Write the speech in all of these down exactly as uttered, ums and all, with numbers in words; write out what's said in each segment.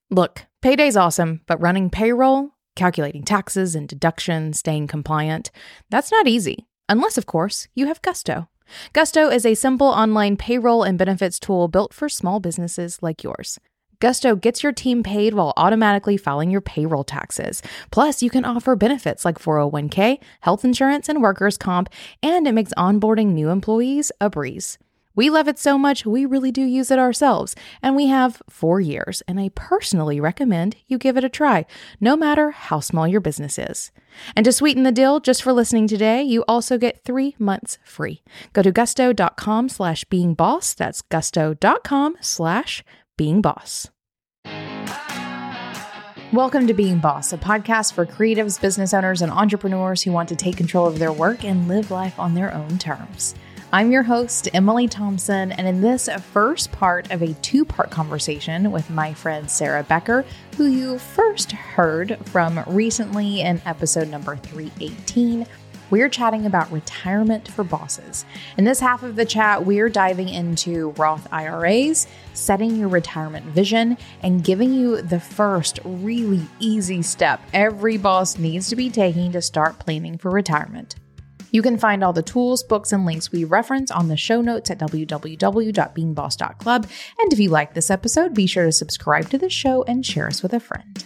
Look, payday's awesome, but running payroll, calculating taxes and deductions, staying compliant, that's not easy. Unless, of course, you have Gusto. Gusto is a simple online payroll and benefits tool built for small businesses like yours. Gusto gets your team paid while automatically filing your payroll taxes. Plus, you can offer benefits like four oh one k, health insurance, and workers' comp, and it makes onboarding new employees a breeze. We love it so much, we really do use it ourselves, and we have four years, and I personally recommend you give it a try, no matter how small your business is. And to sweeten the deal, just for listening today, you also get three months free. Go to gusto.com slash beingboss, that's gusto.com slash beingboss. Welcome to Being Boss, a podcast for creatives, business owners, and entrepreneurs who want to take control of their work and live life on their own terms. I'm your host, Emily Thompson, and in this first part of a two-part conversation with my friend Sarah Becker, who you first heard from recently in episode number three eighteen, we're chatting about retirement for bosses. In this half of the chat, we're diving into Roth I R As, setting your retirement vision, and giving you the first really easy step every boss needs to be taking to start planning for retirement. You can find all the tools, books, and links we reference on the show notes at w w w dot being boss dot club. And if you like this episode, be sure to subscribe to the show and share us with a friend.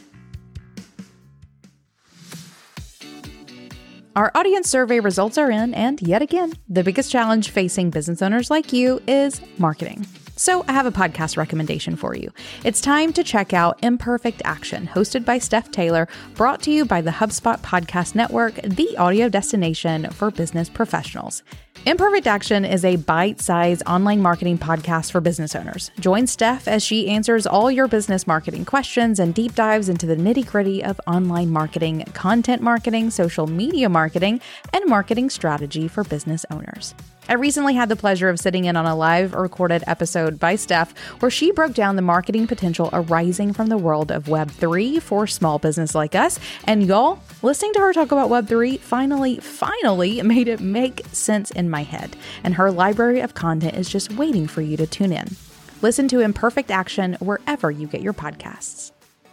Our audience survey results are in, and yet again, the biggest challenge facing business owners like you is marketing. So I have a podcast recommendation for you. It's time to check out Imperfect Action, hosted by Steph Taylor, brought to you by the HubSpot Podcast Network, the audio destination for business professionals. Imperfect Action is a bite-sized online marketing podcast for business owners. Join Steph as she answers all your business marketing questions and deep dives into the nitty-gritty of online marketing, content marketing, social media marketing, and marketing strategy for business owners. I recently had the pleasure of sitting in on a live recorded episode by Steph where she broke down the marketing potential arising from the world of Web three for small business like us. And y'all, listening to her talk about Web three finally, finally made it make sense in my head. And her library of content is just waiting for you to tune in. Listen to Imperfect Action wherever you get your podcasts.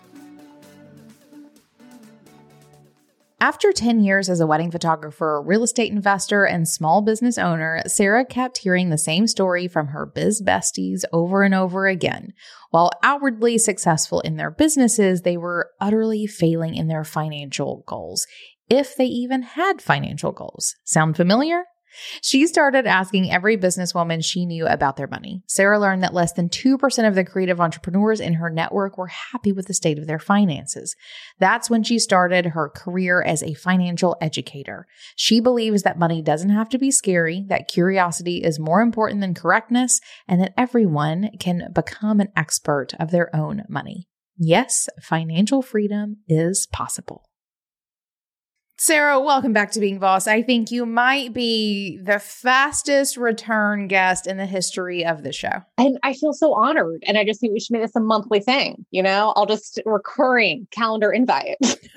After ten years as a wedding photographer, real estate investor, and small business owner, Sarah kept hearing the same story from her biz besties over and over again. While outwardly successful in their businesses, they were utterly failing in their financial goals, if they even had financial goals. Sound familiar? She started asking every businesswoman she knew about their money. Sarah learned that less than two percent of the creative entrepreneurs in her network were happy with the state of their finances. That's when she started her career as a financial educator. She believes that money doesn't have to be scary, that curiosity is more important than correctness, and that everyone can become an expert of their own money. Yes, financial freedom is possible. Sarah, welcome back to Being Boss. I think you might be the fastest return guest in the history of the show. And I feel so honored. And I just think we should make this a monthly thing. You know, I'll just recurring calendar invite.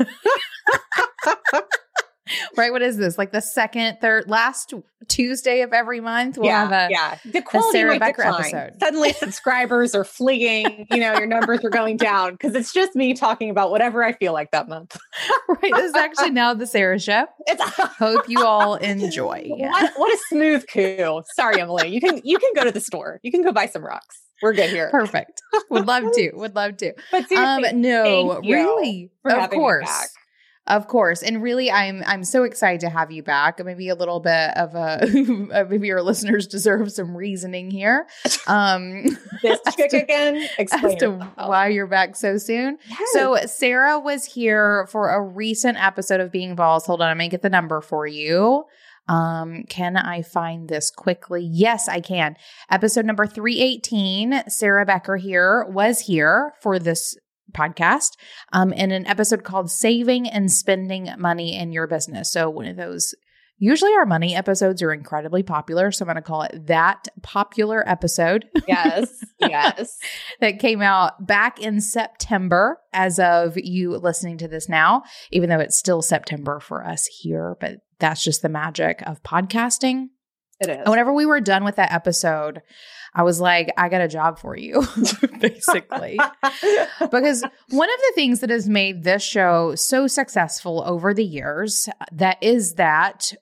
Right? What is this? Like the second, third, last Tuesday of every month? We'll yeah, have a, yeah. The quality a Sarah might Becker decline. episode. Suddenly subscribers are fleeing, you know, your numbers are going down because it's just me talking about whatever I feel like that month. Right. This is actually now the Sarah Show. It's Hope you all enjoy. What, what a smooth coup. Sorry, Emily. You can you can go to the store. You can go buy some rocks. We're good here. Perfect. Would love to. Would love to. But seriously, um, no, thank you really. for Of having me course. back. Of course. And really, I'm I'm so excited to have you back. Maybe a little bit of a, maybe your listeners deserve some reasoning here. Um, this chick to, again, explain as to yourself. why you're back so soon. Yes. So Sarah was here for a recent episode of Being Boss. Hold on, I'm going to get the number for you. Um, can I find this quickly? Yes, I can. Episode number three eighteen, Sarah Becker here was here for this podcast um, in an episode called Saving and Spending Money in Your Business. So one of those, usually our money episodes are incredibly popular. So I'm going to call it that popular episode. Yes, yes. That came out back in September as of you listening to this now, even though it's still September for us here, but that's just the magic of podcasting. It is. And whenever we were done with that episode, I was like, I got a job for you, basically. Because one of the things that has made this show so successful over the years, that is that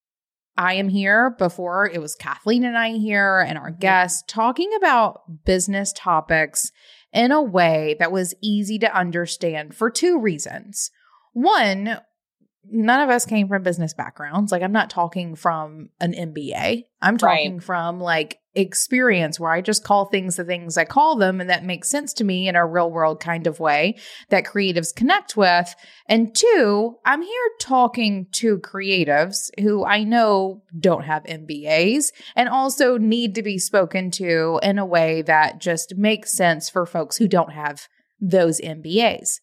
I am here before it was Kathleen and I here and our guests talking about business topics in a way that was easy to understand for two reasons. One, none of us came from business backgrounds. Like, I'm not talking from an M B A. I'm talking right. from like experience where I just call things the things I call them. And that makes sense to me in a real world kind of way that creatives connect with. And two, I'm here talking to creatives who I know don't have M B As and also need to be spoken to in a way that just makes sense for folks who don't have those M B As.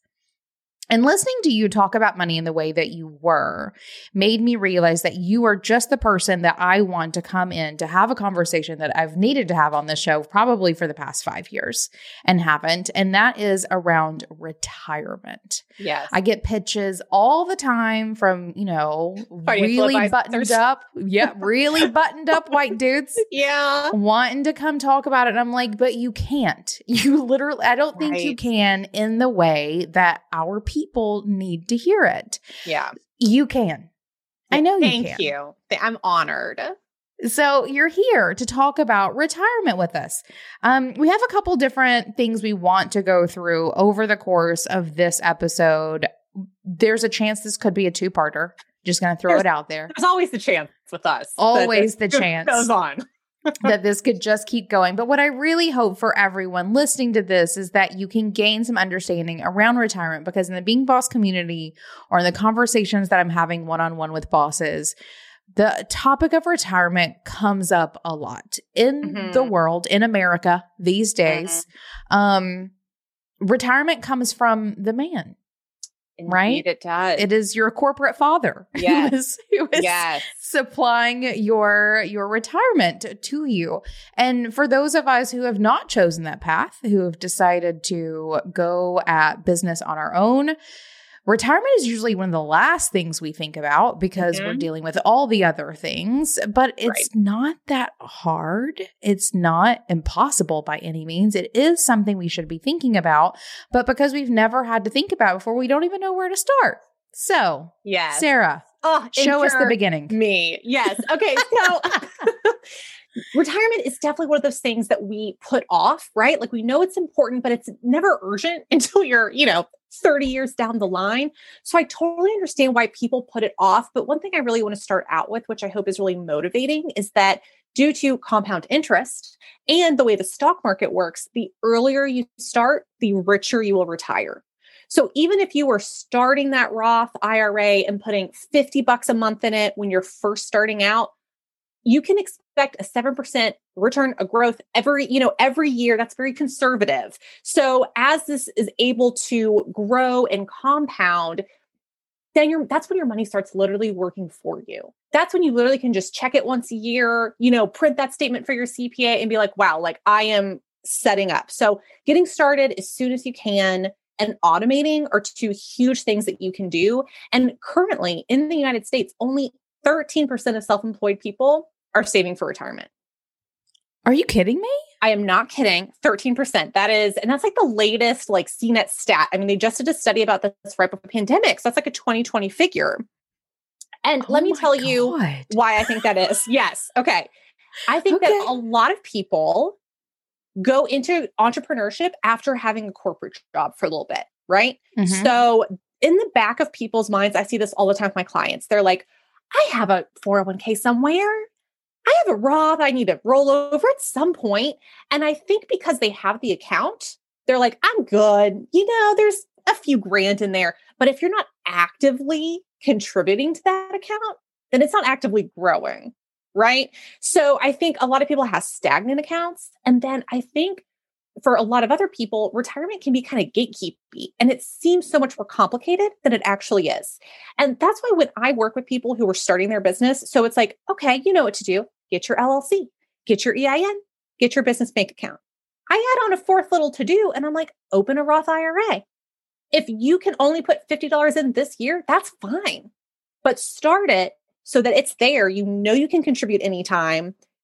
And listening to you talk about money in the way that you were made me realize that you are just the person that I want to come in to have a conversation that I've needed to have on this show probably for the past five years and haven't. And that is around retirement. Yes. I get pitches all the time from, you know, really buttoned up. Yeah. Really buttoned up white dudes. Yeah. Wanting to come talk about it. And I'm like, but you can't. You literally, I don't think right. you can in the way that our people People need to hear it. Yeah. You can. I know you Thank can. Thank you. I'm honored. So you're here to talk about retirement with us. Um, we have a couple different things we want to go through over the course of this episode. There's a chance this could be a two-parter. Just going to throw there's, it out there. There's always the chance with us. Always the chance. Goes on. that this could just keep going. But what I really hope for everyone listening to this is that you can gain some understanding around retirement, because in the Being Boss community or in the conversations that I'm having one-on-one with bosses, the topic of retirement comes up a lot in mm-hmm. the world, in America these days. Mm-hmm. Um, retirement comes from the man. Indeed, right? It does. It is your corporate father yes. who is, who is yes. supplying your your retirement to you. And for those of us who have not chosen that path, who have decided to go at business on our own, retirement is usually one of the last things we think about because mm-hmm. we're dealing with all the other things, but it's right. not that hard. It's not impossible by any means. It is something we should be thinking about, but because we've never had to think about it before, we don't even know where to start. So, yes. Sarah, oh, show us the beginning. Me. Yes. Okay. So retirement is definitely one of those things that we put off, right? Like, we know it's important, but it's never urgent until you're, you know, thirty years down the line. So I totally understand why people put it off. But one thing I really want to start out with, which I hope is really motivating, is that due to compound interest and the way the stock market works, the earlier you start, the richer you will retire. So even if you were starting that Roth I R A and putting fifty bucks a month in it when you're first starting out, you can expect a seven percent return of growth every, you know, every year. That's very conservative. So as this is able to grow and compound, then your that's when your money starts literally working for you. That's when you literally can just check it once a year, you know, print that statement for your C P A and be like, wow, like I am setting up. So getting started as soon as you can and automating are two huge things that you can do. And currently in the United States, only thirteen percent of self-employed people are saving for retirement. Are you kidding me? I am not kidding. thirteen percent. That is, and that's like the latest like C net stat. I mean, they just did a study about this right before the pandemic. So that's like a twenty twenty figure. And oh let me tell God. you why I think that is. Yes. Okay. I think okay. that a lot of people go into entrepreneurship after having a corporate job for a little bit, right? Mm-hmm. So in the back of people's minds, I see this all the time with my clients. They're like, I have a four oh one k somewhere. I have a Roth. I need to roll over at some point. And I think because they have the account, they're like, I'm good. You know, there's a few grand in there. But if you're not actively contributing to that account, then it's not actively growing, right? So I think a lot of people have stagnant accounts. And then I think for a lot of other people, retirement can be kind of gatekeepy, and it seems so much more complicated than it actually is. And that's why when I work with people who are starting their business, so it's like, okay, you know what to do. Get your L L C, get your E I N, get your business bank account. I add on a fourth little to do, and I'm like, open a Roth I R A. If you can only put fifty dollars in this year, that's fine. But start it so that it's there. You know you can contribute anytime.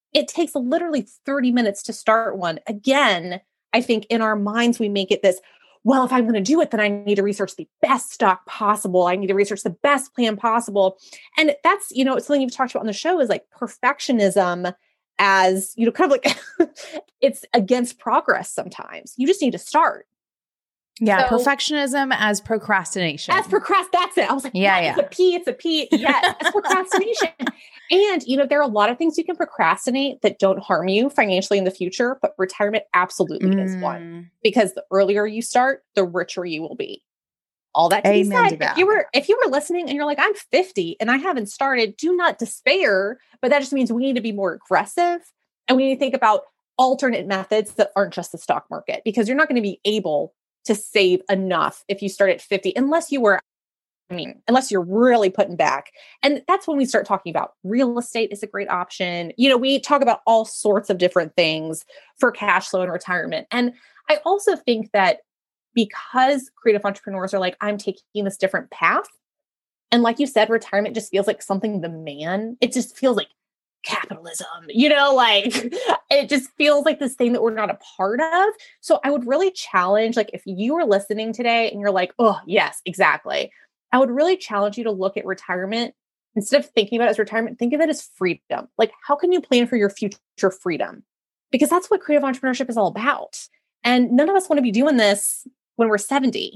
it takes literally thirty minutes to start one. Again, I think in our minds, we make it this, well, if I'm going to do it, then I need to research the best stock possible. I need to research the best plan possible. And that's, you know, something you've talked about on the show is like perfectionism as, you know, kind of like it's against progress sometimes. You just need to start. Yeah, So, perfectionism as procrastination. As procrast, that's it. I was like, yeah, yeah, yeah. It's a P, it's a P. Yes, as procrastination. And, you know, there are a lot of things you can procrastinate that don't harm you financially in the future, but retirement absolutely mm. is one. Because the earlier you start, the richer you will be. All that to be said, if you were if you were listening and you're like, I'm fifty and I haven't started, do not despair. But that just means we need to be more aggressive and we need to think about alternate methods that aren't just the stock market, because you're not going to be able to save enough if you start at fifty, unless you were, I mean, unless you're really putting back. And that's when we start talking about real estate is a great option. You know, we talk about all sorts of different things for cash flow and retirement. And I also think that because creative entrepreneurs are like, I'm taking this different path. And like you said, retirement just feels like something the man, it just feels like capitalism, you know, like it just feels like this thing that we're not a part of. So I would really challenge, like, if you are listening today and you're like, oh, yes, exactly. I would really challenge you to look at retirement. Instead of thinking about it as retirement, think of it as freedom. Like, how can you plan for your future freedom? Because that's what creative entrepreneurship is all about. And none of us want to be doing this when we're seventy.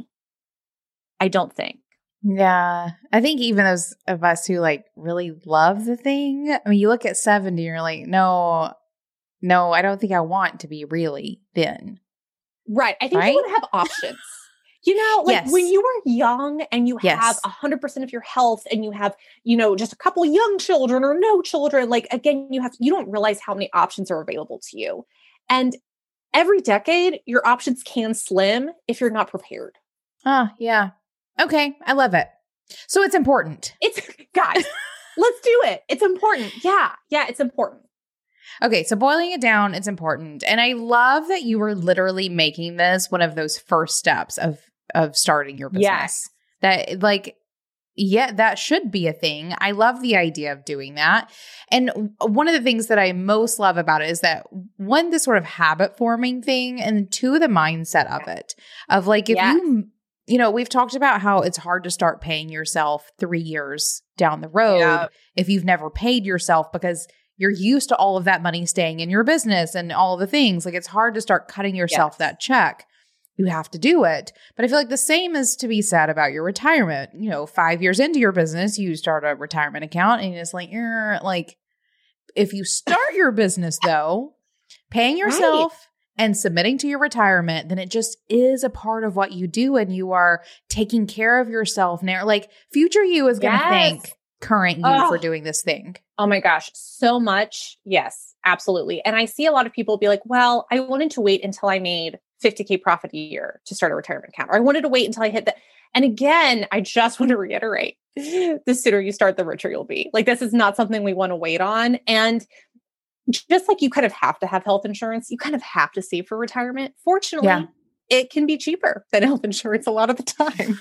I don't think. Yeah. I think even those of us who like really love the thing, I mean, you look at seventy, you're like, no, no, I don't think I want to be really then. Right. I think right? you want to have options. You know, like yes. when you were young and you yes. have one hundred percent of your health and you have, you know, just a couple young children or no children, like, again, you have, you don't realize how many options are available to you. And every decade, your options can slim if you're not prepared. Oh, yeah. Okay. I love it. So it's important. It's, guys, let's do it. It's important. Yeah. Yeah. It's important. Okay. So boiling it down, it's important. And I love that you were literally making this one of those first steps of, of starting your business. Yes. That like, yeah, that should be a thing. I love the idea of doing that. And one of the things that I most love about it is that one, the sort of habit forming thing, and two, the mindset of it, of like, if yes. you, you know, we've talked about how it's hard to start paying yourself three years down the road yeah. if you've never paid yourself, because you're used to all of that money staying in your business and all the things. Like, it's hard to start cutting yourself yes. that check. You have to do it. But I feel like the same is to be said about your retirement. You know, five years into your business, you start a retirement account and it's like, you're like, if you start your business though, paying yourself right. and submitting to your retirement, then it just is a part of what you do. And you are taking care of yourself now. Like, future you is going to yes. thank current you oh. for doing this thing. Oh my gosh, so much. Yes, absolutely. And I see a lot of people be like, well, I wanted to wait until I made fifty K profit a year to start a retirement account. Or I wanted to wait until I hit that. And again, I just want to reiterate, the sooner you start, the richer you'll be. Like, this is not something we want to wait on. And just like you kind of have to have health insurance, you kind of have to save for retirement. Fortunately, yeah. it can be cheaper than health insurance a lot of the time.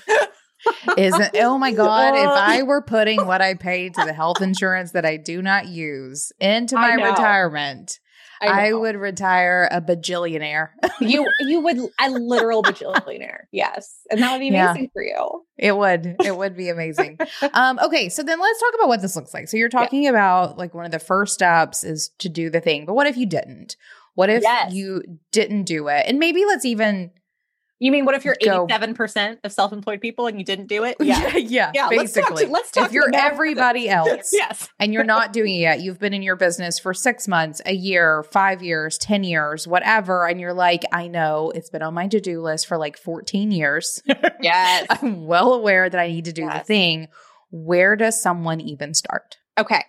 Isn't, oh my God, if I were putting what I paid to the health insurance that I do not use into my retirement, I, I would retire a bajillionaire. you you would a literal bajillionaire. Yes. And that would be amazing yeah. for you. It would. It would be amazing. um, okay. So then let's talk about what this looks like. So you're talking yeah. about like one of the first steps is to do the thing. But what if you didn't? What if yes. you didn't do it? And maybe let's even You mean, what if you're eighty-seven percent of self-employed people and you didn't do it? Yeah. yeah, yeah, yeah. Basically. Let's talk to, let's talk if you're everybody else yes. and you're not doing it yet, you've been in your business for six months, a year, five years, ten years, whatever. And you're like, I know it's been on my to-do list for like fourteen years. Yes. I'm well aware that I need to do yes. the thing. Where does someone even start? Okay.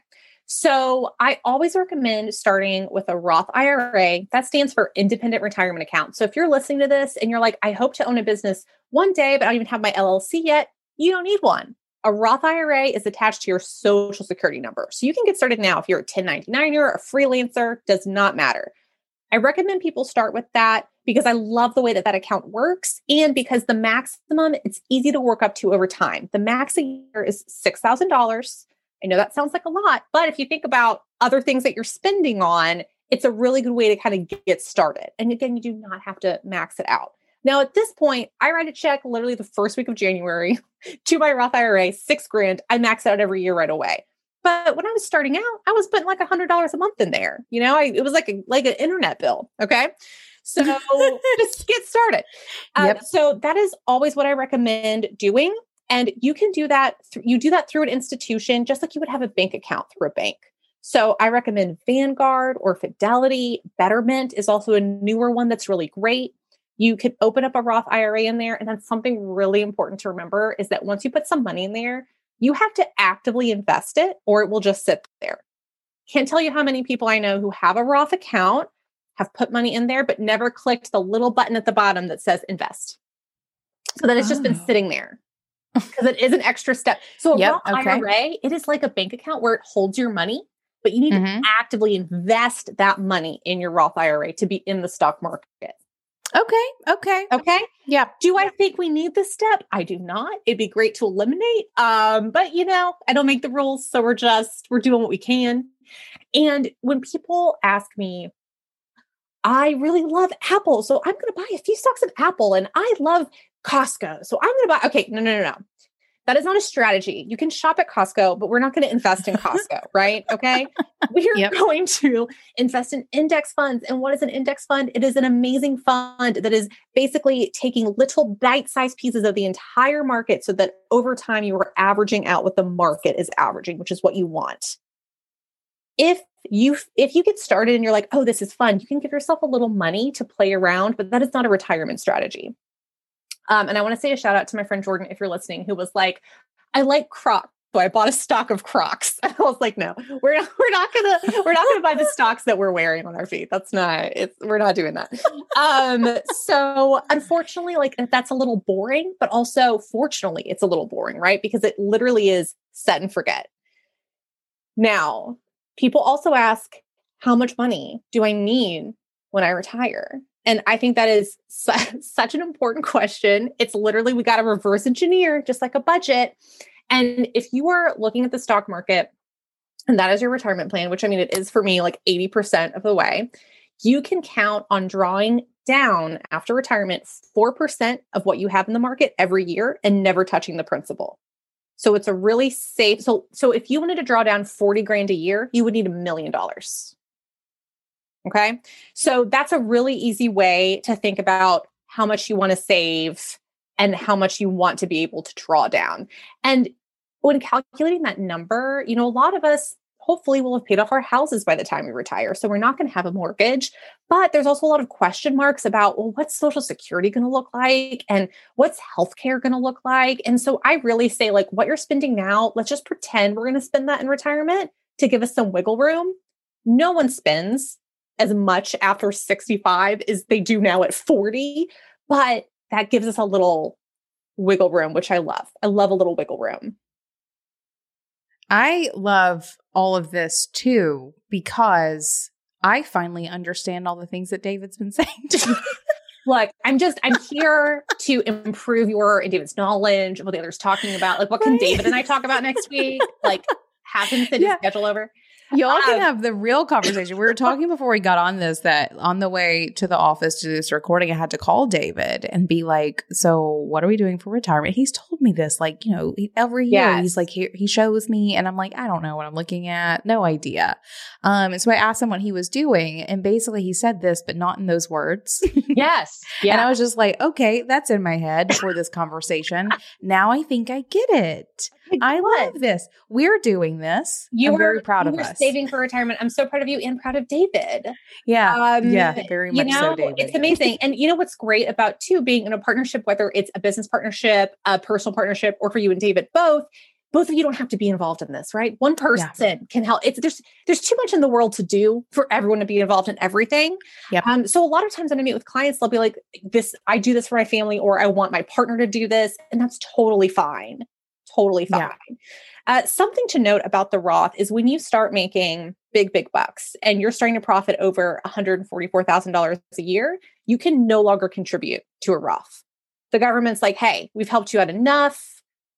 So I always recommend starting with a Roth I R A. That stands for Independent Retirement Account. So if you're listening to this and you're like, I hope to own a business one day, but I don't even have my L L C yet, you don't need one. A Roth I R A is attached to your social security number. So you can get started now if you're a ten ninety-niner, a freelancer, does not matter. I recommend people start with that because I love the way that that account works and because the maximum, it's easy to work up to over time. The max a year is six thousand dollars. I know that sounds like a lot, but if you think about other things that you're spending on, it's a really good way to kind of get started. And again, you do not have to max it out. Now, at this point, I write a check literally the first week of January to my Roth I R A, six grand. I max out every year right away. But when I was starting out, I was putting like a hundred dollars a month in there. You know, I, it was like a, like an internet bill. Okay. So just get started. Um, yep. So that is always what I recommend doing. And you can do that. Th- you do that through an institution, just like you would have a bank account through a bank. So I recommend Vanguard or Fidelity. Betterment is also a newer one that's really great. You can open up a Roth I R A in there. And then something really important to remember is that once you put some money in there, you have to actively invest it or it will just sit there. Can't tell you how many people I know who have a Roth account, have put money in there, but never clicked the little button at the bottom that says invest. So that it's just oh. been sitting there because it is an extra step. So a yep, Roth okay. I R A, it is like a bank account where it holds your money, but you need mm-hmm. to actively invest that money in your Roth I R A to be in the stock market. Okay. Okay. Okay. Yeah. Do I think we need this step? I do not. It'd be great to eliminate. Um, but you know, I don't make the rules. So we're just, we're doing what we can. And when people ask me, I really love Apple, so I'm going to buy a few stocks of Apple, and I love Costco, so I'm going to buy, okay, no, no, no, no. That is not a strategy. You can shop at Costco, but we're not going to invest in Costco, right? Okay. We're yep. going to invest in index funds. And what is an index fund? It is an amazing fund that is basically taking little bite-sized pieces of the entire market so that over time you are averaging out what the market is averaging, which is what you want. If you if you get started and you're like, oh, this is fun, you can give yourself a little money to play around, but that is not a retirement strategy. Um, and I want to say a shout out to my friend Jordan, if you're listening, who was like, I like Crocs, so I bought a stock of Crocs. And I was like, no, we're not, we're not gonna we're not gonna buy the stocks that we're wearing on our feet. That's not it's we're not doing that. Um, so unfortunately, like that's a little boring, but also fortunately, it's a little boring, right? Because it literally is set and forget. Now, people also ask, how much money do I need when I retire? And I think that is su- such an important question. It's literally, we got to reverse engineer, just like a budget. And if you are looking at the stock market and that is your retirement plan, which I mean, it is for me like eighty percent of the way, you can count on drawing down after retirement four percent of what you have in the market every year and never touching the principal. So it's a really safe. So, so if you wanted to draw down forty grand a year, you would need a million dollars. Okay. So that's a really easy way to think about how much you want to save and how much you want to be able to draw down. And when calculating that number, you know, a lot of us hopefully will have paid off our houses by the time we retire. So we're not going to have a mortgage, but there's also a lot of question marks about, well, what's Social Security going to look like? And what's healthcare going to look like? And so I really say, like, what you're spending now, let's just pretend we're going to spend that in retirement to give us some wiggle room. No one spends as much after sixty-five as they do now at forty, but that gives us a little wiggle room, which I love. I love a little wiggle room. I love all of this too, because I finally understand all the things that David's been saying to me. Look, I'm just, I'm here to improve your and David's knowledge of what the other's talking about. Like, what can right. David and I talk about next week? Like, have him send yeah. his schedule over. Y'all can have the real conversation. We were talking before we got on this that on the way to the office to this recording, I had to call David and be like, so what are we doing for retirement? He's told me this, like, you know, every year yes. he's like, he, he shows me and I'm like, I don't know what I'm looking at. No idea. Um, and so I asked him what he was doing and basically he said this, but not in those words. Yes. Yeah. And I was just like, okay, that's in my head for this conversation. Now I think I get it. I love this. We're doing this. You I'm were, very proud of us. Saving for retirement. I'm so proud of you and proud of David. Yeah. Um, yeah. Very much you know, so, David. It's amazing. And you know what's great about too, being in a partnership, whether it's a business partnership, a personal partnership, or for you and David, both, both of you don't have to be involved in this, right? One person yeah. can help. It's there's, there's too much in the world to do for everyone to be involved in everything. Yep. Um, so a lot of times when I meet with clients, they'll be like, this, I do this for my family, or I want my partner to do this. And that's totally fine. Totally fine. Yeah. Uh, something to note about the Roth is when you start making big, big bucks and you're starting to profit over one hundred forty-four thousand dollars a year, you can no longer contribute to a Roth. The government's like, hey, we've helped you out enough.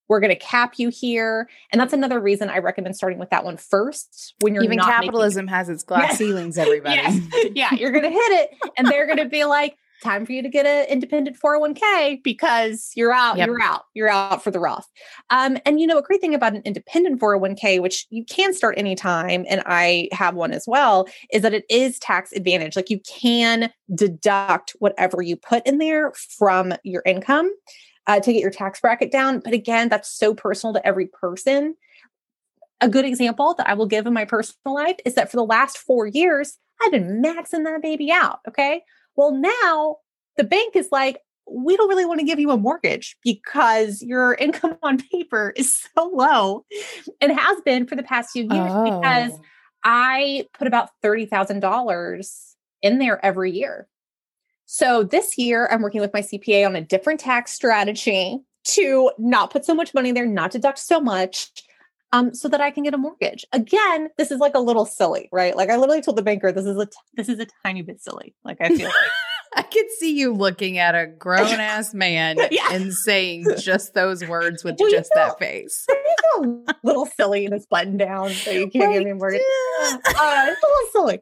We're going to cap you here. And that's another reason I recommend starting with that one first when you're Even not capitalism making- has its glass yes. ceilings, everybody. Yes. Yeah, you're going to hit it. And they're going to be like, time for you to get an independent four oh one k because you're out, yep. you're out, you're out for the Roth. Um, and you know, a great thing about an independent four oh one k, which you can start anytime, and I have one as well, is that it is tax advantage. Like you can deduct whatever you put in there from your income uh, to get your tax bracket down. But again, that's so personal to every person. A good example that I will give in my personal life is that for the last four years, I've been maxing that baby out. Okay. Well, now the bank is like, we don't really want to give you a mortgage because your income on paper is so low and has been for the past few years oh. because I put about thirty thousand dollars in there every year. So this year I'm working with my C P A on a different tax strategy to not put so much money there, not deduct so much. Um, so that I can get a mortgage. Again, this is like a little silly, right? Like I literally told the banker, this is a, t- this is a tiny bit silly. Like I feel like I could see you looking at a grown ass man yeah. and saying just those words with well, just you know, that face. It's a little silly in this button down, so you can't like, give me a mortgage. Uh, it's a little silly.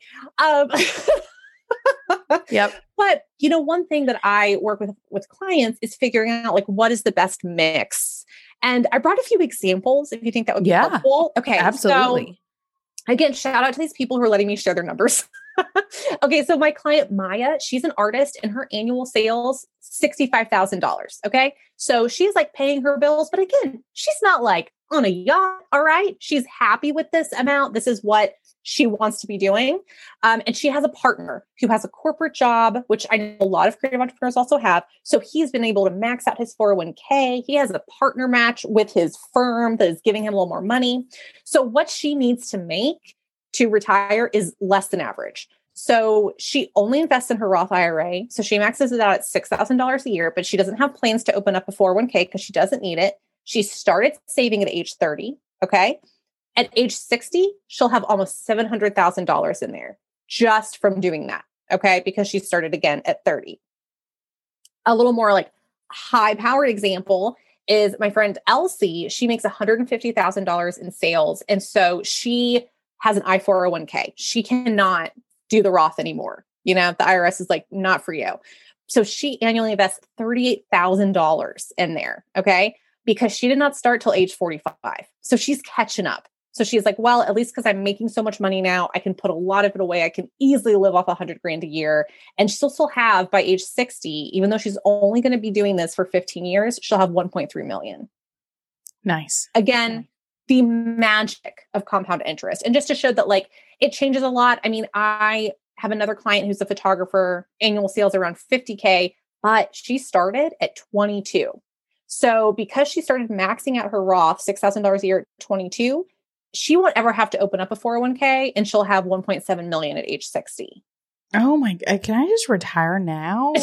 Um, yep. But you know, one thing that I work with with clients is figuring out like what is the best mix. And I brought a few examples if you think that would be yeah, helpful. Okay. Absolutely. So, again, shout out to these people who are letting me share their numbers. Okay. So my client, Maya, she's an artist and her annual sales, sixty-five thousand dollars. Okay. So she's like paying her bills, but again, she's not like on a yacht. All right. She's happy with this amount. This is what she wants to be doing. Um, and she has a partner who has a corporate job, which I know a lot of creative entrepreneurs also have. So he's been able to max out his four oh one k. He has a partner match with his firm that is giving him a little more money. So what she needs to make to retire is less than average. So she only invests in her Roth I R A. So she maxes it out at six thousand dollars a year, but she doesn't have plans to open up a four oh one k because she doesn't need it. She started saving at age thirty. Okay. At age sixty, she'll have almost seven hundred thousand dollars in there just from doing that. Okay. Because she started again at thirty. A little more like high powered example is my friend Elsie. She makes one hundred fifty thousand dollars in sales. And so she has an I four oh one k. She cannot do the Roth anymore. You know, the I R S is like, not for you. So she annually invests thirty-eight thousand dollars in there. Okay. Because she did not start till age forty-five. So she's catching up. So she's like, well, at least because I'm making so much money now, I can put a lot of it away. I can easily live off a hundred grand a year. And she'll still have by age sixty, even though she's only going to be doing this for fifteen years, she'll have one point three million. Nice. Again, okay. The magic of compound interest. And just to show that like it changes a lot. I mean, I have another client who's a photographer, annual sales around fifty K, but she started at twenty-two. So because she started maxing out her Roth, six thousand dollars a year at twenty-two, she won't ever have to open up a four oh one k and she'll have one point seven million at age sixty. Oh my God. Can I just retire now?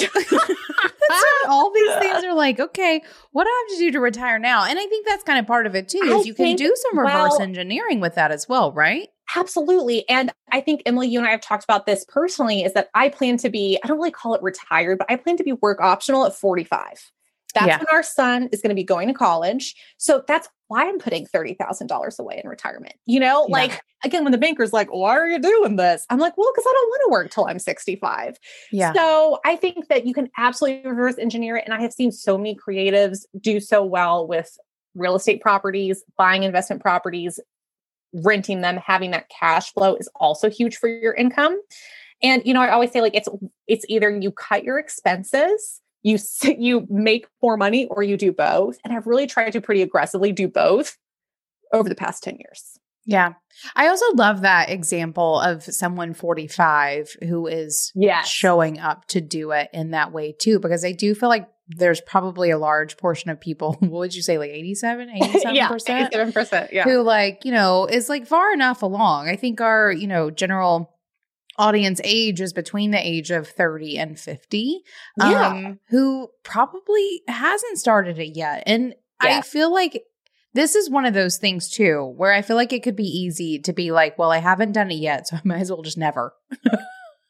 All these things are like, okay, what do I have to do to retire now? And I think that's kind of part of it too, is I you think, can do some reverse well, engineering with that as well, right? Absolutely. And I think, Emily, you and I have talked about this personally, is that I plan to be, I don't really call it retired, but I plan to be work optional at forty-five. That's yeah. when our son is going to be going to college. So that's why I'm putting thirty thousand dollars away in retirement. You know, yeah. like, again, when the banker's like, why are you doing this? I'm like, well, because I don't want to work till I'm sixty-five. Yeah. So I think that you can absolutely reverse engineer it. And I have seen so many creatives do so well with real estate properties, buying investment properties, renting them, having that cash flow is also huge for your income. And, you know, I always say like, it's, it's either you cut your expenses, you you make more money, or you do both. And I've really tried to pretty aggressively do both over the past ten years. Yeah. I also love that example of someone forty-five who is yes. showing up to do it in that way too, because I do feel like there's probably a large portion of people, what would you say, like eighty-seven, eighty-seven yeah, percent? eighty-seven percent, yeah. Who like, you know, is like far enough along. I think our, you know, general audience age is between the age of thirty and fifty, yeah. um, who probably hasn't started it yet. And yeah. I feel like this is one of those things too, where I feel like it could be easy to be like, well, I haven't done it yet, so I might as well just never.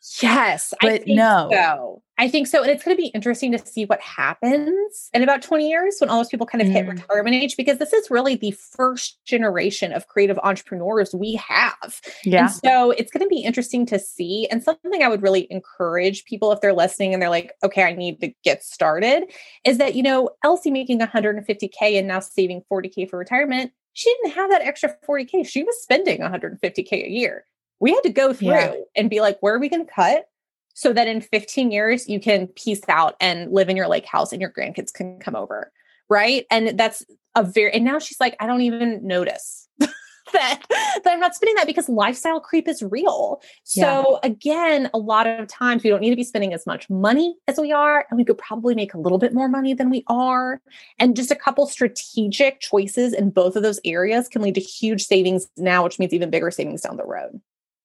Yes, but I think no. so. I think so. And it's going to be interesting to see what happens in about twenty years when all those people kind of mm. hit retirement age, because this is really the first generation of creative entrepreneurs we have. Yeah. And so it's going to be interesting to see. And something I would really encourage people, if they're listening and they're like, okay, I need to get started, is that, you know, Elsie making one hundred fifty K and now saving forty K for retirement, she didn't have that extra forty K. She was spending one hundred fifty K a year. We had to go through yeah. and be like, where are we going to cut so that in fifteen years you can peace out and live in your lake house and your grandkids can come over. Right. And that's a very, and now she's like, I don't even notice that, that I'm not spending that, because lifestyle creep is real. So yeah. again, a lot of times we don't need to be spending as much money as we are, and we could probably make a little bit more money than we are. And just a couple strategic choices in both of those areas can lead to huge savings now, which means even bigger savings down the road.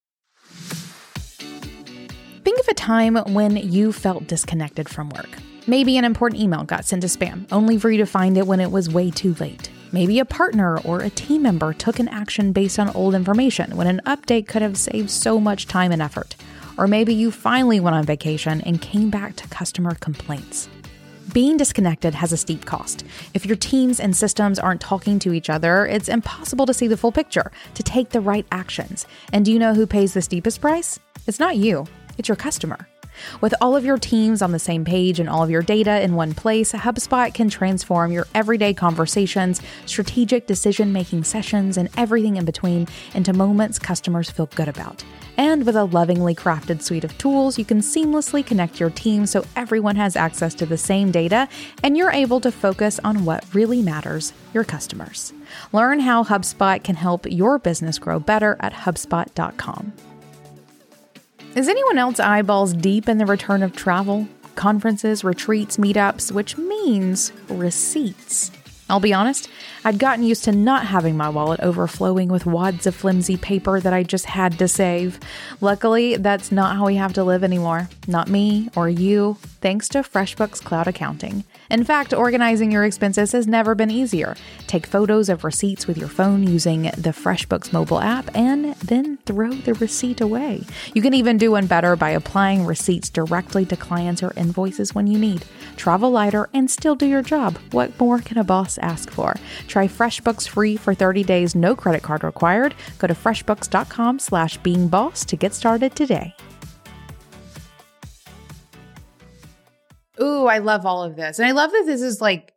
Think of a time when you felt disconnected from work. Maybe an important email got sent to spam, only for you to find it when it was way too late. Maybe a partner or a team member took an action based on old information when an update could have saved so much time and effort. Or maybe you finally went on vacation and came back to customer complaints. Being disconnected has a steep cost. If your teams and systems aren't talking to each other, it's impossible to see the full picture, to take the right actions. And do you know who pays the steepest price? It's not you. It's your customer. With all of your teams on the same page and all of your data in one place, HubSpot can transform your everyday conversations, strategic decision-making sessions, and everything in between into moments customers feel good about. And with a lovingly crafted suite of tools, you can seamlessly connect your team so everyone has access to the same data and you're able to focus on what really matters, your customers. Learn how HubSpot can help your business grow better at HubSpot dot com. Is anyone else eyeballs deep in the return of travel, conferences, retreats, meetups, which means receipts? I'll be honest, I'd gotten used to not having my wallet overflowing with wads of flimsy paper that I just had to save. Luckily, that's not how we have to live anymore. Not me or you, thanks to FreshBooks Cloud Accounting. In fact, organizing your expenses has never been easier. Take photos of receipts with your phone using the FreshBooks mobile app and then throw the receipt away. You can even do one better by applying receipts directly to clients or invoices when you need. Travel lighter and still do your job. What more can a boss ask for? Try FreshBooks free for thirty days, no credit card required. Go to freshbooks.com slash beingboss to get started today. Ooh, I love all of this. And I love that this is like,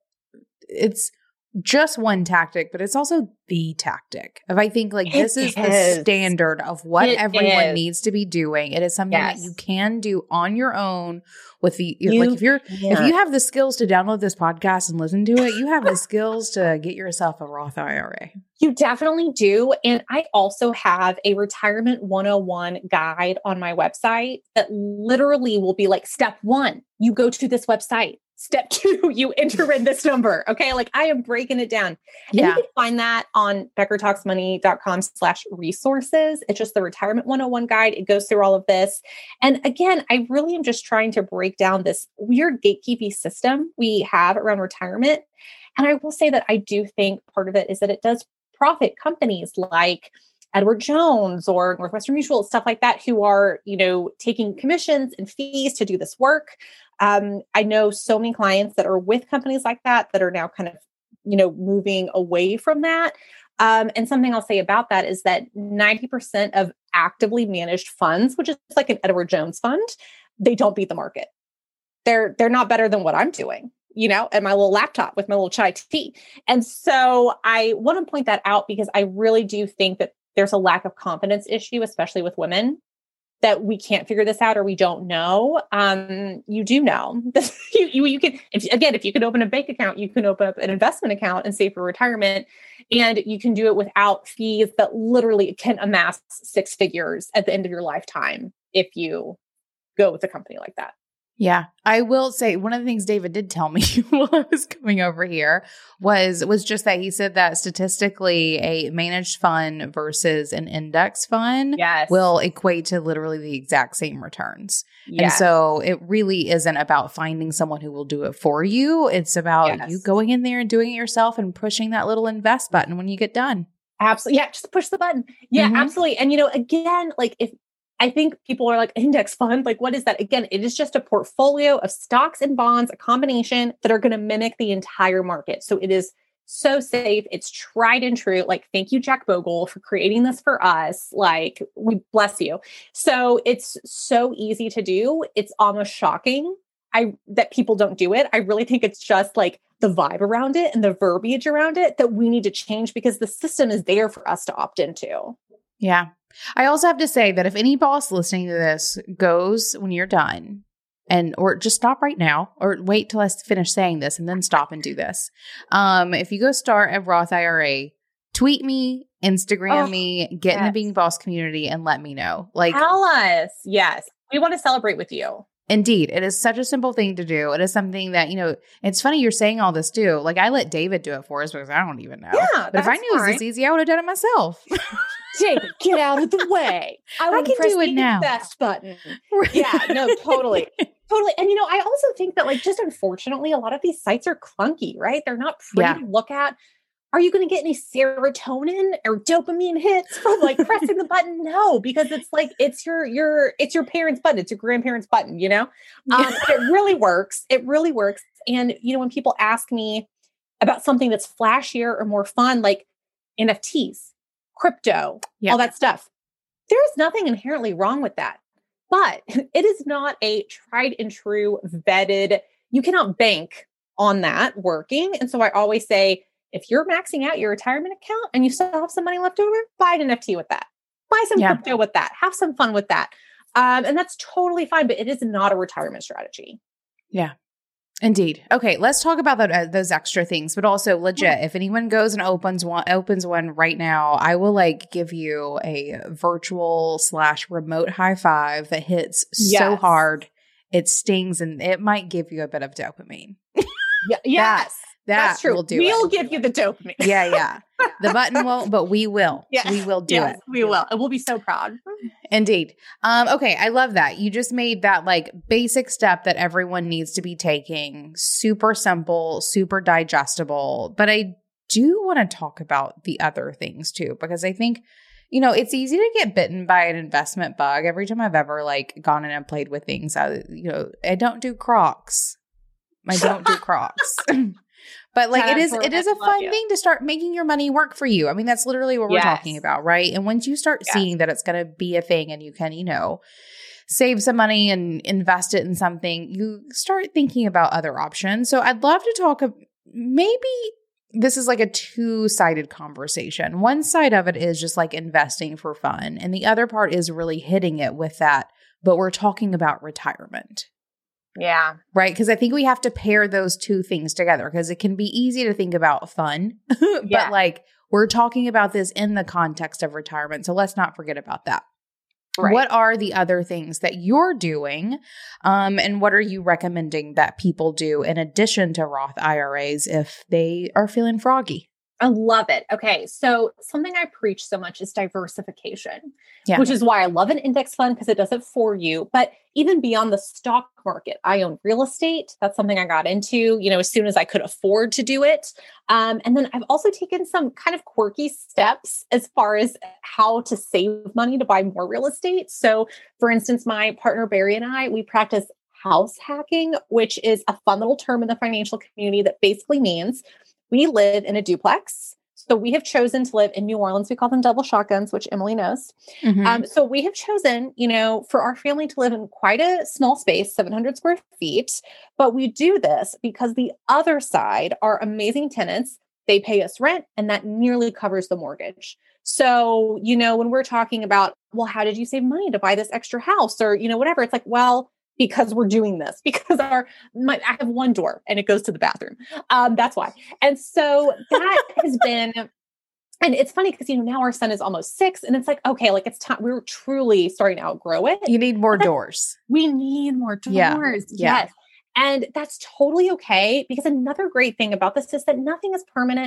it's just one tactic, but it's also the tactic of, I think, like, this is, is the standard of what it everyone is. needs to be doing. It is something yes. that you can do on your own with the, you, like, if you're, yeah. if you have the skills to download this podcast and listen to it, you have the skills to get yourself a Roth I R A. You definitely do. And I also have a retirement one oh one guide on my website that literally will be like, step one, you go to this website. Step two, you enter in this number. Okay. Like, I am breaking it down. And yeah. you can find that on beckertalksmoney.com slash resources. It's just the retirement one oh one guide. It goes through all of this. And again, I really am just trying to break down this weird gatekeeping system we have around retirement. And I will say that I do think part of it is that it does profit companies like Edward Jones or Northwestern Mutual, stuff like that, who are, you know, taking commissions and fees to do this work. Um, I know so many clients that are with companies like that, that are now kind of, you know, moving away from that. Um, and something I'll say about that is that ninety percent of actively managed funds, which is like an Edward Jones fund, they don't beat the market. They're, they're not better than what I'm doing, you know, at my little laptop with my little chai tea. And so I want to point that out because I really do think that there's a lack of confidence issue, especially with women, that we can't figure this out or we don't know. Um, you do know. you, you, you can, if, again, if you can open a bank account, you can open up an investment account and save for retirement. And you can do it without fees that literally can amass six figures at the end of your lifetime if you go with a company like that. Yeah, I will say one of the things David did tell me while I was coming over here was was just that he said that statistically a managed fund versus an index fund yes. will equate to literally the exact same returns. Yes. And so it really isn't about finding someone who will do it for you. It's about yes. you going in there and doing it yourself and pushing that little invest button when you get done. Absolutely. Yeah, just push the button. Yeah, mm-hmm. absolutely. And, you know, again, like if I think people are like, index fund, like what is that? Again, it is just a portfolio of stocks and bonds, a combination that are going to mimic the entire market. So it is so safe. It's tried and true. Like, thank you, Jack Bogle, for creating this for us. Like, we bless you. So it's so easy to do. It's almost shocking I that people don't do it. I really think it's just like the vibe around it and the verbiage around it that we need to change, because the system is there for us to opt into. Yeah. I also have to say that if any boss listening to this goes when you're done, and or just stop right now, or wait till I finish saying this and then stop and do this. Um, if you go start a Roth I R A, tweet me, Instagram oh, me, get yes. in the Being Boss community and let me know. Like, tell us. Yes. We want to celebrate with you. Indeed. It is such a simple thing to do. It is something that, you know, it's funny you're saying all this too. Like, I let David do it for us because I don't even know. Yeah, but if I knew fine. It was this easy, I would have done it myself. David, get out of the way. I, I can press do it the now. Invest button. Yeah, no, totally. Totally. And, you know, I also think that, like, just unfortunately, a lot of these sites are clunky, right? They're not pretty yeah. to look at. Are you going to get any serotonin or dopamine hits from like pressing the button? No, because it's like, it's your, your, it's your parents' button. It's your grandparents' button, you know? Um, yeah. It really works. It really works. And, you know, when people ask me about something that's flashier or more fun, like N F Ts, crypto, yeah. all that stuff, there is nothing inherently wrong with that. But it is not a tried and true vetted, you cannot bank on that working. And so I always say, if you're maxing out your retirement account and you still have some money left over, buy an N F T with that. Buy some yeah. crypto with that. Have some fun with that. Um, and that's totally fine, but it is not a retirement strategy. Yeah, indeed. Okay, let's talk about that, uh, those extra things, but also legit. Yeah. If anyone goes and opens one, opens one right now, I will like give you a virtual slash remote high five that hits yes. so hard it stings, and it might give you a bit of dopamine. Yeah, yes. That That's true. We'll do we'll it. give you the dopamine. Yeah, yeah. The button won't, but we will. Yeah. We will do yes, it. We will. And we'll be so proud. Indeed. Um, okay. I love that. You just made that like basic step that everyone needs to be taking. Super simple, super digestible. But I do want to talk about the other things too, because I think, you know, it's easy to get bitten by an investment bug. Every time I've ever like gone in and played with things, I, you know, I don't do Crocs. I don't do Crocs. But like, it is, it is a fun you. thing to start making your money work for you. I mean, that's literally what yes. we're talking about, right? And once you start yeah. seeing that it's going to be a thing and you can, you know, save some money and invest it in something, you start thinking about other options. So I'd love to talk, maybe this is like a two-sided conversation. One side of it is just like investing for fun. And the other part is really hitting it with that, but we're talking about retirement. Yeah. Right. Because I think we have to pair those two things together, because it can be easy to think about fun, but yeah. like we're talking about this in the context of retirement. So let's not forget about that. Right. What are the other things that you're doing? Um, and what are you recommending that people do in addition to Roth I R As if they are feeling froggy? I love it. Okay. So something I preach so much is diversification, yeah. which is why I love an index fund, because it does it for you. But even beyond the stock market, I own real estate. That's something I got into, you know, as soon as I could afford to do it. Um, and then I've also taken some kind of quirky steps as far as how to save money to buy more real estate. So for instance, my partner Barry and I, we practice house hacking, which is a fun little term in the financial community that basically means we live in a duplex. So we have chosen to live in New Orleans. We call them double shotguns, which Emily knows. Mm-hmm. Um, so we have chosen, you know, for our family to live in quite a small space, seven hundred square feet. But we do this because the other side are amazing tenants. They pay us rent, and that nearly covers the mortgage. So, you know, when we're talking about, well, how did you save money to buy this extra house, or, you know, whatever, it's like, well, because we're doing this, because our, my, I have one door and it goes to the bathroom. Um, that's why. And so that has been, and it's funny because, you know, now our son is almost six, and it's like, okay, like it's time, we're truly starting to outgrow it. You need more doors. We need more doors. Yeah. Yes. Yeah. And that's totally okay, because another great thing about this is that nothing is permanent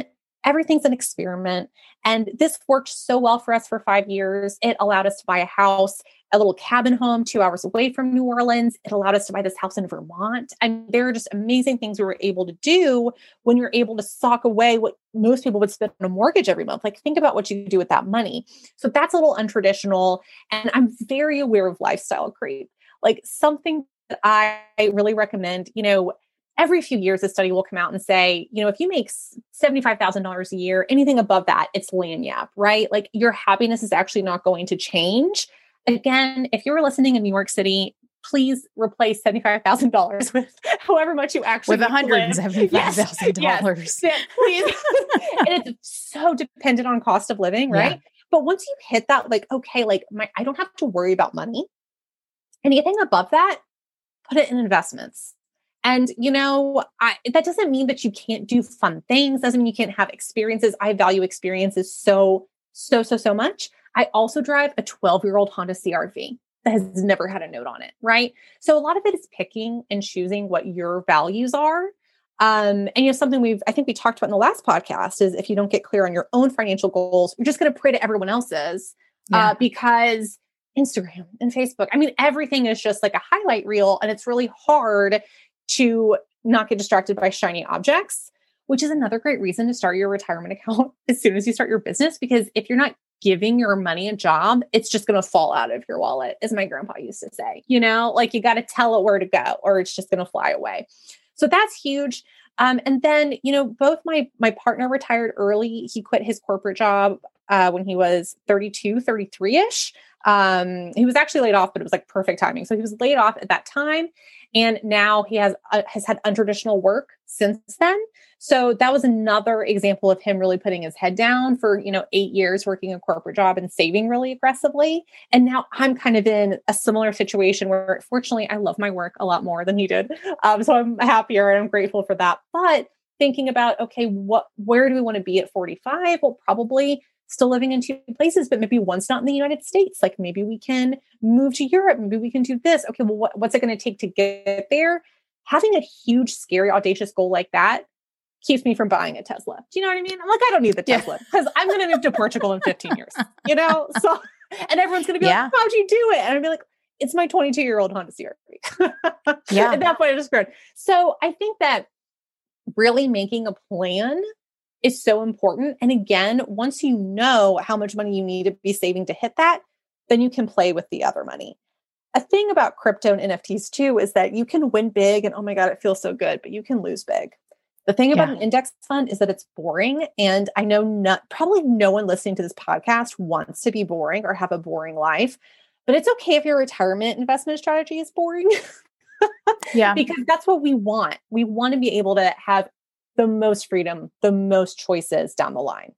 everything's an experiment. And this worked so well for us for five years. It allowed us to buy a house, a little cabin home two hours away from New Orleans. It allowed us to buy this house in Vermont. And there are just amazing things we were able to do when you're able to sock away what most people would spend on a mortgage every month. Like, think about what you do with that money. So that's a little untraditional. And I'm very aware of lifestyle creep. Like, something that I really recommend, you know, every few years, a study will come out and say, you know, if you make seventy-five thousand dollars a year, anything above that, it's lagniappe, right? Like, your happiness is actually not going to change. Again, if you're listening in New York City, please replace seventy-five thousand dollars with however much you actually with one hundred seventy-five thousand dollars. Yes, yes, please. And it's so dependent on cost of living, right? Yeah. But once you hit that, like, okay, like my, I don't have to worry about money. Anything above that, put it in investments. And, you know, I, that doesn't mean that you can't do fun things. Doesn't mean you can't have experiences. I value experiences so, so, so, so much. I also drive a twelve-year-old Honda C R V that has never had a note on it, right? So a lot of it is picking and choosing what your values are. Um, and, you know, something we've, I think we talked about in the last podcast is if you don't get clear on your own financial goals, you're just going to pray to everyone else's yeah. uh, because Instagram and Facebook, I mean, everything is just like a highlight reel, and it's really hard to not get distracted by shiny objects, which is another great reason to start your retirement account as soon as you start your business. Because if you're not giving your money a job, it's just going to fall out of your wallet, as my grandpa used to say. You know, like, you got to tell it where to go or it's just going to fly away. So that's huge. Um, and then, you know, both my, my partner retired early. He quit his corporate job uh, when he was thirty-two, thirty-three ish. Um, he was actually laid off, but it was like perfect timing. So he was laid off at that time. And now he has, uh, has had untraditional work since then. So that was another example of him really putting his head down for, you know, eight years working a corporate job and saving really aggressively. And now I'm kind of in a similar situation where, fortunately, I love my work a lot more than he did. Um, so I'm happier and I'm grateful for that. But thinking about, okay, what, where do we want to be at forty-five? Well, probably still living in two places, but maybe one's not in the United States. Like, maybe we can move to Europe. Maybe we can do this. Okay, well, what, what's it going to take to get there? Having a huge, scary, audacious goal like that keeps me from buying a Tesla. Do you know what I mean? I'm like, I don't need the Tesla because yeah. I'm going to move to Portugal in fifteen years, you know? So, and everyone's going to be yeah. like, how'd you do it? And I'd be like, it's my twenty-two year old Honda C R V. Yeah. At that point, I just grown. So I think that really making a plan is so important. And again, once you know how much money you need to be saving to hit that, then you can play with the other money. A thing about crypto and N F Ts too is that you can win big and, oh my God, it feels so good, but you can lose big. The thing about yeah. an index fund is that it's boring. And I know not, probably no one listening to this podcast wants to be boring or have a boring life, but it's okay if your retirement investment strategy is boring. Yeah. Because that's what we want. We want to be able to have the most freedom, the most choices down the line.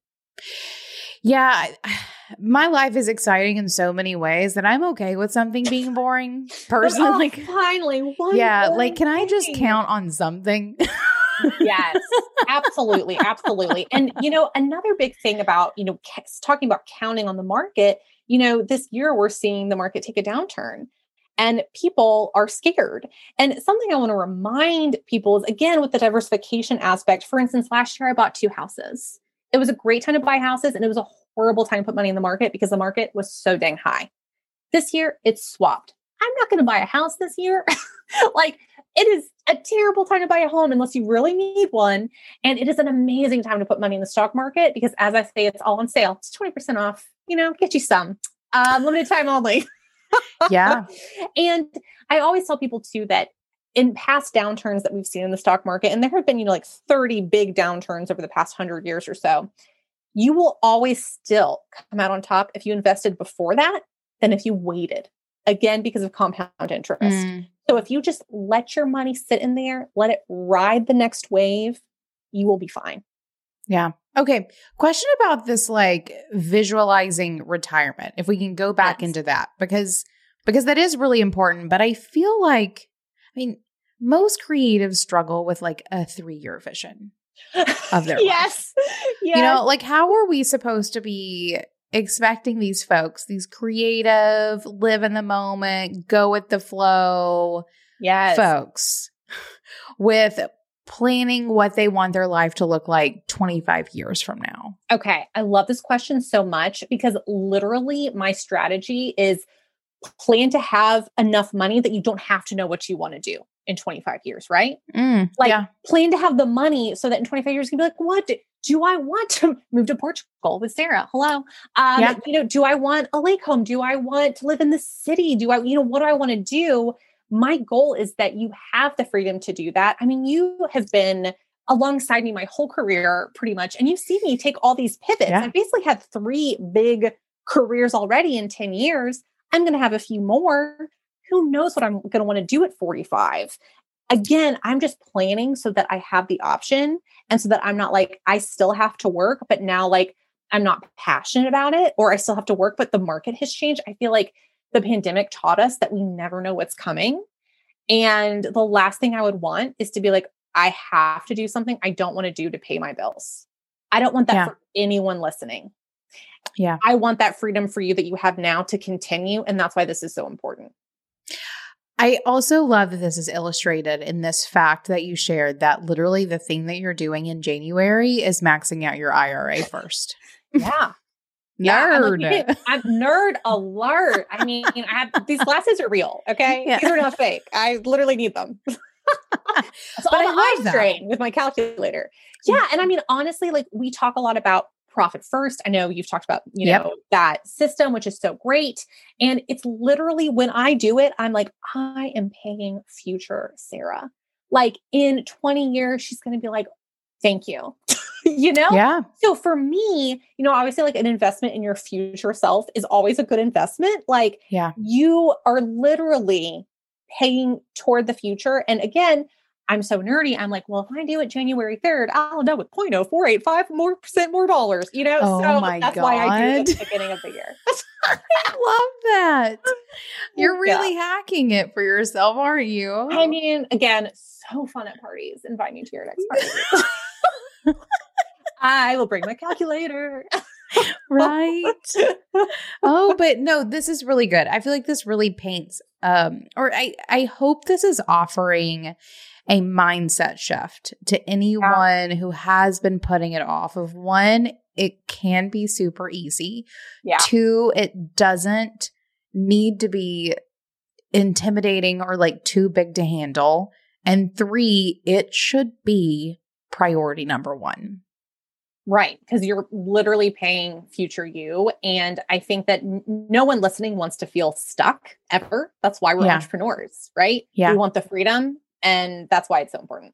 Yeah. My life is exciting in so many ways that I'm okay with something being boring personally. Oh, finally. One yeah. Like, can I just count on something? Yes, absolutely. Absolutely. And, you know, another big thing about, you know, ca- talking about counting on the market, you know, this year we're seeing the market take a downturn. And people are scared. And something I want to remind people is, again, with the diversification aspect, for instance, last year I bought two houses. It was a great time to buy houses, and it was a horrible time to put money in the market because the market was so dang high. This year, it's swapped. I'm not going to buy a house this year. Like, it is a terrible time to buy a home unless you really need one. And it is an amazing time to put money in the stock market because, as I say, it's all on sale. It's twenty percent off. You know, get you some. Um, limited time only. Yeah. And I always tell people too that in past downturns that we've seen in the stock market, and there have been, you know, like thirty big downturns over the past hundred years or so, you will always still come out on top if you invested before that than if you waited, again, because of compound interest. Mm. So if you just let your money sit in there, let it ride the next wave, you will be fine. Yeah. Okay. Question about this, like visualizing retirement, if we can go back yes. into that, because, because that is really important. But I feel like, I mean, most creatives struggle with like a three-year vision of their yes. life. Yes. You know, like, how are we supposed to be expecting these folks, these creative, live in the moment, go with the flow yes. folks with planning what they want their life to look like twenty-five years from now? Okay. I love this question so much because literally my strategy is plan to have enough money that you don't have to know what you want to do in twenty-five years, right? Mm, Like yeah. plan to have the money so that in twenty-five years you can be like, what do, do I want to move to Portugal with Sarah? Hello. Um, Yeah. You know, do I want a lake home? Do I want to live in the city? Do I, you know, what do I want to do? My goal is that you have the freedom to do that. I mean, you have been alongside me my whole career pretty much, and you've seen me take all these pivots. Yeah. I basically had three big careers already in ten years. I'm going to have a few more. Who knows what I'm going to want to do at forty-five? Again, I'm just planning so that I have the option and so that I'm not like, I still have to work, but now like I'm not passionate about it, or I still have to work, but the market has changed. I feel like the pandemic taught us that we never know what's coming. And the last thing I would want is to be like, I have to do something I don't want to do to pay my bills. I don't want that Yeah. for anyone listening. Yeah. I want that freedom for you that you have now to continue. And that's why this is so important. I also love that this is illustrated in this fact that you shared that literally the thing that you're doing in January is maxing out your I R A first. Yeah. Yeah, I'm, like, Nerd. I'm nerd alert. I mean, I have these glasses are real. Okay. Yeah. These are not fake. I literally need them. So But I I'm love eye that. strain with my calculator. Yeah. And I mean, honestly, like we talk a lot about profit first. I know you've talked about, you Yep. know, that system, which is so great. And it's literally when I do it, I'm like, I am paying future Sarah. Like in twenty years, she's going to be like, thank you. You know? Yeah. So for me, you know, obviously like an investment in your future self is always a good investment. Like Yeah. you are literally paying toward the future. And again, I'm so nerdy. I'm like, well, if I do it January third, I'll know with zero point zero four eight five more percent more dollars, you know? Oh so my that's why I do it God. at the beginning of the year. I love that. You're Yeah. really hacking it for yourself, aren't you? I mean, again, so fun at parties. Invite me to your next party. I will bring my calculator. Right. Oh, but no, this is really good. I feel like this really paints, um, or I, I hope this is offering a mindset shift to anyone yeah. who has been putting it off. Of one, it can be super easy. Yeah. Two, it doesn't need to be intimidating or like too big to handle. And three, it should be priority number one. Right. Because you're literally paying future you. And I think that n- no one listening wants to feel stuck ever. That's why we're yeah. entrepreneurs, right? Yeah. We want the freedom. And that's why it's so important.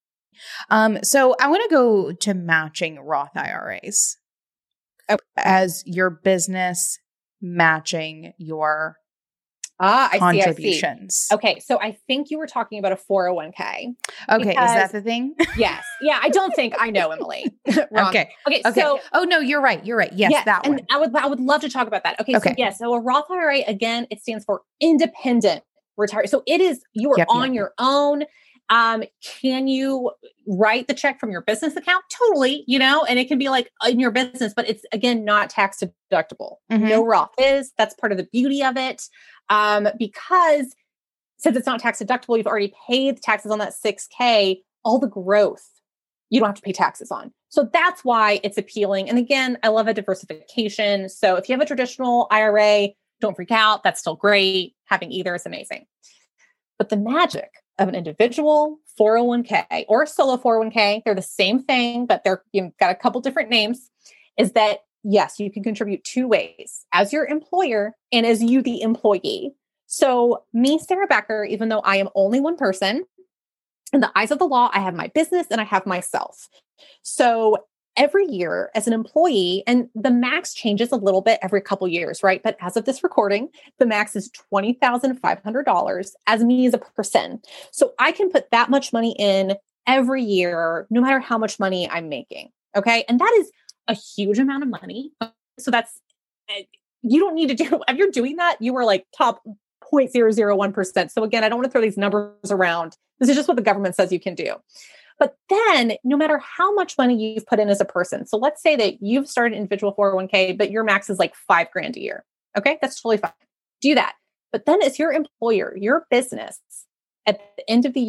Um, so I want to go to matching Roth I R As okay. as your business matching your Ah, I contributions. See, I see. Okay, so I think you were talking about a four oh one k. Okay, because, is that the thing? Yes. Yeah, I don't think I know, Emily. okay. Okay. Okay. So, oh no, you're right. You're right. Yes, yes, that one. And I would, I would love to talk about that. Okay. okay. So yes, so a Roth I R A again, it stands for independent retirement. So it is you are yep, on yep. your own. Um, can you write the check from your business account? Totally, you know, and it can be like in your business, but it's again not tax deductible. Mm-hmm. No Roth is. That's part of the beauty of it. Um, because since it's not tax deductible, you've already paid the taxes on that six K, all the growth you don't have to pay taxes on. So that's why it's appealing. And again, I love a diversification. So if you have a traditional I R A, don't freak out. That's still great. Having either is amazing. But the magic of an individual four oh one k or a solo four oh one k, they're the same thing, but they're you've got a couple different names, is that yes, you can contribute two ways, as your employer and as you, the employee. So me, Sarah Becker, even though I am only one person, in the eyes of the law, I have my business and I have myself. So every year as an employee, and the max changes a little bit every couple years, right? But as of this recording, the max is twenty thousand five hundred dollars as me as a person. So I can put that much money in every year, no matter how much money I'm making. Okay. And that is a huge amount of money. So that's, you don't need to do, if you're doing that, you are like top zero point zero zero one percent. So again, I don't want to throw these numbers around. This is just what the government says you can do. But then no matter how much money you've put in as a person, so let's say that you've started an individual four oh one k, but your max is like five grand a year. Okay. That's totally fine. Do that. But then as your employer, your business, at the end of the year,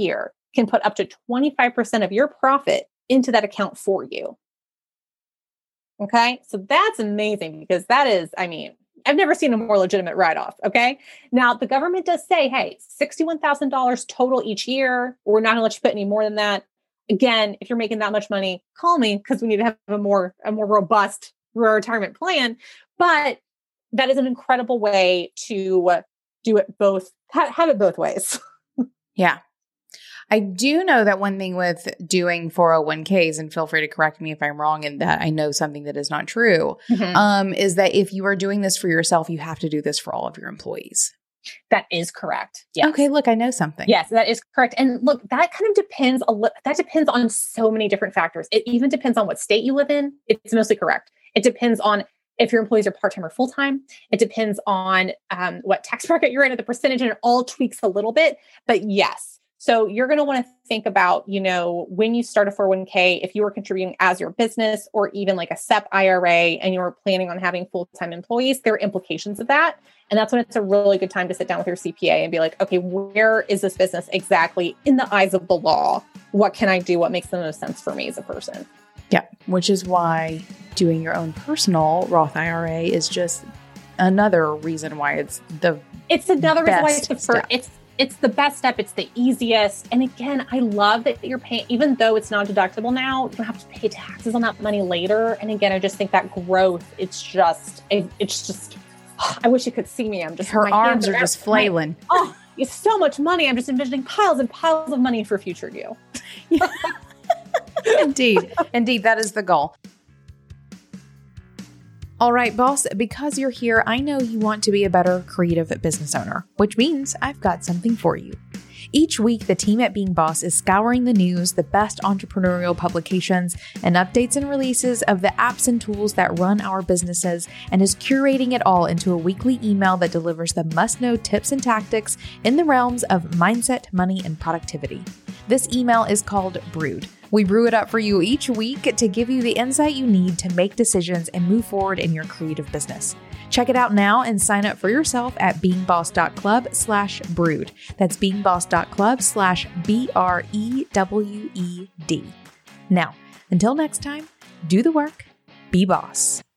can put up to twenty-five percent of your profit into that account for you. Okay. So that's amazing because that is, I mean, I've never seen a more legitimate write-off. Okay. Now the government does say, hey, sixty-one thousand dollars total each year. We're not going to let you put any more than that. Again, if you're making that much money, call me because we need to have a more, a more robust retirement plan. But that is an incredible way to do it both, ha- have it both ways. Yeah. I do know that one thing with doing four oh one k's, and feel free to correct me if I'm wrong in that I know something that is not true, mm-hmm. um, is that if you are doing this for yourself, you have to do this for all of your employees. That is correct. Yes. Okay, look, I know something. Yes, that is correct. And look, that kind of depends a li- that depends on so many different factors. It even depends on what state you live in. It's mostly correct. It depends on if your employees are part-time or full-time. It depends on um, what tax bracket you're in, at the percentage, and it all tweaks a little bit. But yes. So you're going to want to think about, you know, when you start a four oh one k, if you were contributing as your business or even like a S E P I R A and you were planning on having full-time employees, there are implications of that. And that's when it's a really good time to sit down with your C P A and be like, okay, where is this business exactly in the eyes of the law? What can I do? What makes the most sense for me as a person? Yeah, which is why doing your own personal Roth I R A is just another reason why it's the It's another reason why it's the step. first, it's It's the best step. It's the easiest. And again, I love that you're paying, even though it's not deductible now, you don't have to pay taxes on that money later. And again, I just think that growth, it's just, it, it's just, oh, I wish you could see me. I'm just, her arms are, are just flailing. My, oh, it's so much money. I'm just envisioning piles and piles of money for future you. Yeah. Indeed. Indeed. That is the goal. All right, boss, because you're here, I know you want to be a better creative business owner, which means I've got something for you. Each week, the team at Being Boss is scouring the news, the best entrepreneurial publications, and updates and releases of the apps and tools that run our businesses, and is curating it all into a weekly email that delivers the must-know tips and tactics in the realms of mindset, money, and productivity. This email is called Brewed. We brew it up for you each week to give you the insight you need to make decisions and move forward in your creative business. Check it out now and sign up for yourself at beingboss.club slash brewed. That's beingboss.club slash B R E W E D. Now, until next time, do the work, be boss.